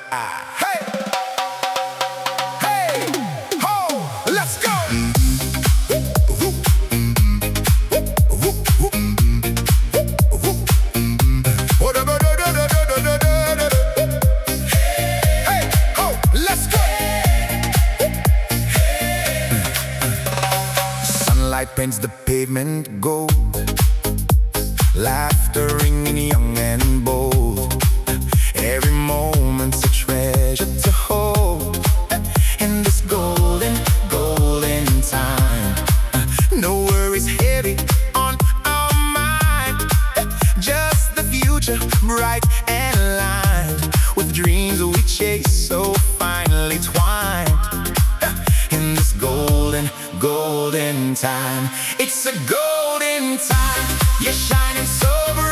Hey, hey, ho, let's go. Hey, ho, let's go. Sunlight paints the pavement gold, laughter ringing young and bold. Every moment's a treasure to hold in this golden, golden time. No worries heavy on our mind, just the future bright and lined with dreams we chase so finely twined in this golden, golden time. It's a golden time. You're shining so bright.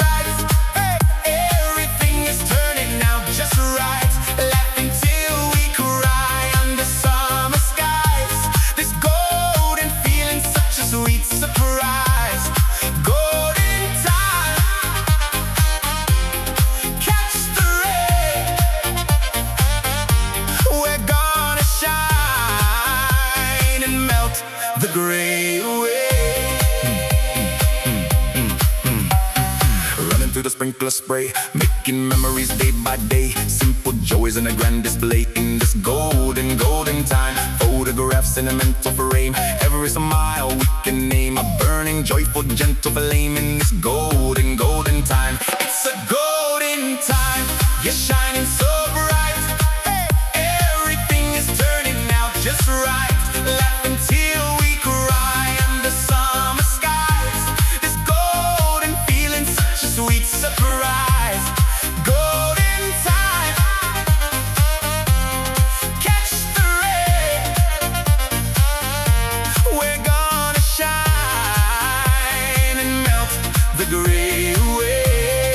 The gray away. Running through the sprinkler spray, making memories day by day. Simple joys in a grand display in this golden, golden time. Photographs, sentimental frame. Every smile we can name. A burning, joyful, gentle flame in this golden, golden time. It's a golden time. You're shining so bright. Hey, everything is turning out just right. Laughing till sweet surprise, golden time. Catch the ray. We're gonna shine and melt the gray away.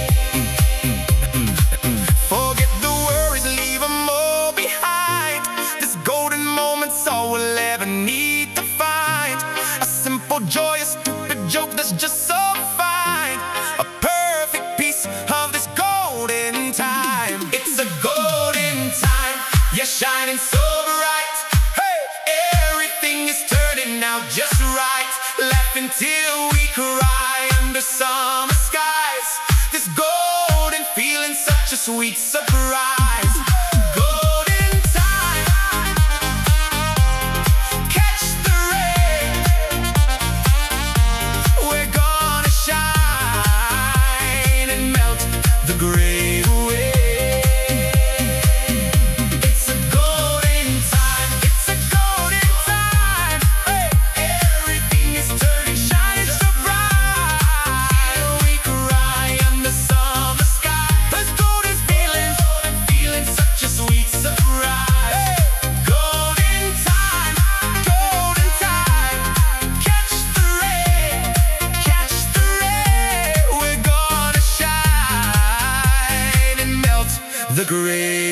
Forget the worries, leave them all behind. This golden moment's all we'll ever need to find. A simple, joyous, stupid joke that's just so fine. A perfect piece of this golden time. It's a golden time. You're shining so bright. Hey, everything is turning out just right. Laughing till we cry under summer skies. This golden feeling, such a sweet surprise. Gray away. It's a golden time. It's a golden time. Hey, everything is turning shiny so bright. We cry under summer sky. Those golden feeling, such a sweet surprise. Hey, golden time, golden time. Catch the ray, catch the ray. We're gonna shine. The gray